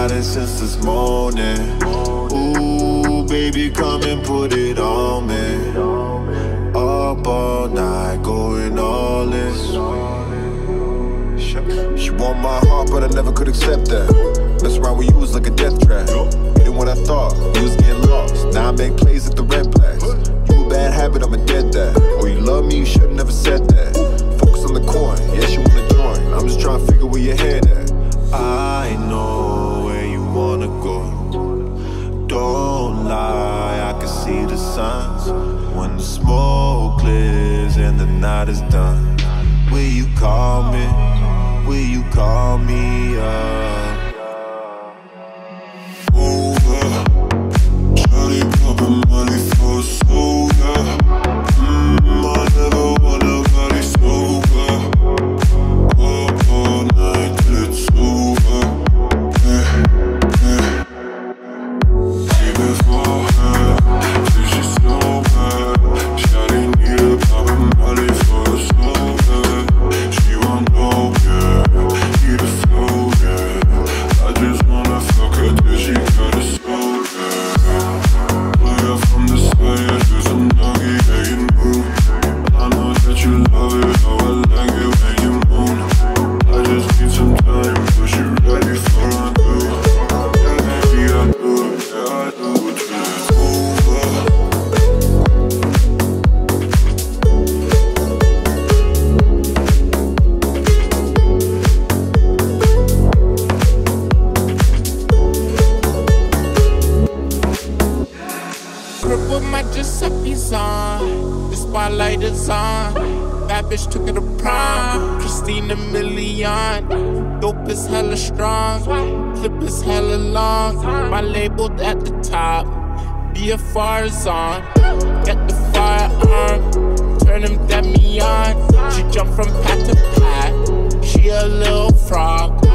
riding since this morning. Ooh, baby, come and put it on me. Up all night, going all in. She want my heart, but I never could accept that. Mess around with you was like a death trap. Hitting what I thought, you was getting lost. Now I make plays at the red blacks. You a bad habit, I'm a dead dad. Oh, you love me, you should've never said that. Focus on the coin, yes, you wanna join. I'm just trying to figure where your head at. I know where you wanna go. Don't lie, I can see the signs. When the smoke clears and the night is done, will you call me? Will you call me up? Over, Charlie poppin' money for a soda. I never want nobody sober. Up all night till it's over. Yeah, yeah. See before her, till she's sober. Charlie need a poppin' money for a soda. She won't know, yeah. Need a flow, yeah. I just wanna fuck her till she got a soul, yeah. Play her from the side, do some doggy, yeah, you move. I know that you love it, how I like it when you moan. I just need some time, but you ready for a do. Yeah, baby, I do it, yeah, I do it till it's over. Crib with my Giuseppe's on, the spotlight is on. Bad bitch took her to prom, Christina Milian. Dope is hella strong, clip is hella long. My labeled at the top, BFR is on. Get the firearm, turn him, get me on. She jump from pat to pat, she a little frog.